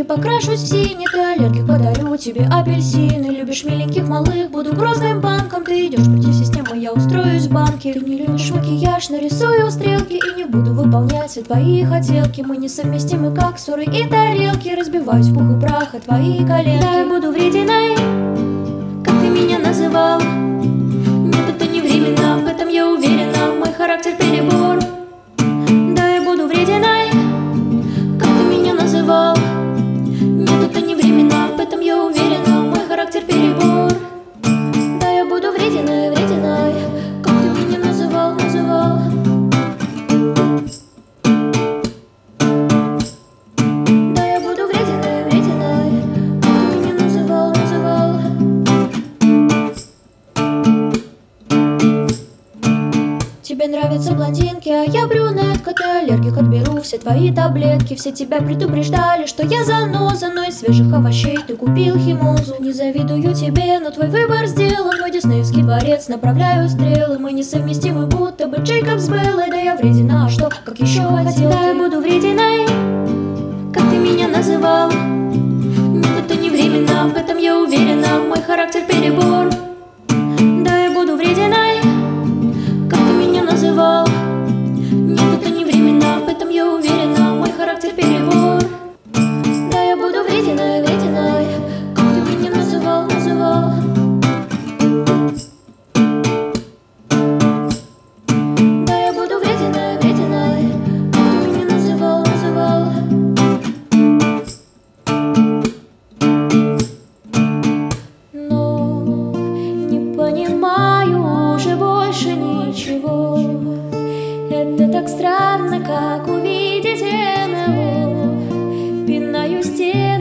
покрашусь в синий. Ты аллергик, подарю тебе апельсины. Любишь миленьких малых, буду грозным банком. Ты идешь против системы, я устроюсь в банке. Ты не любишь макияж, нарисую стрелки. И не буду выполнять все твои хотелки. Мы несовместимы, как ссоры и тарелки. Разбиваюсь в пух и прах от твои коленки. Да, я буду врединой, как ты меня называл. Нет, это не временно, в этом я уверена. Мой характер перебор. Да, я буду врединой, как ты меня называл. Нет, это не временно, в этом я уверена. Мой характер перебор. Да, я буду врединой, врединой, как ты меня называл. Да, я буду врединой, врединой, как ты меня называл. Тебе нравятся блондинки, а я брюнетка. Ты аллергик, отберу все твои таблетки. Все тебя предупреждали, что я заноза, но из свежих овощей ты купил химозу. Не завидую тебе, но твой выбор сделан. Мой диснеевский дворец, направляю стрелы. Мы несовместимы, будто бы Джейкоб с Беллой. Да я вредина, а что, как еще хотел? Да, я буду врединой, как ты меня называл. Нет, это не временно, в этом я уверена. Мой характер перебор. Да, я буду врединой, как ты меня называл. Нет, это не временно, в этом я уверена. Мой характер перебор. Да, я буду врединой, врединой, как ты меня называл. Да, я буду врединой, врединой, как ты меня называл. Но не понимаю уже больше ничего. Это так странно, как увидеть НЛО. Пинаю стены.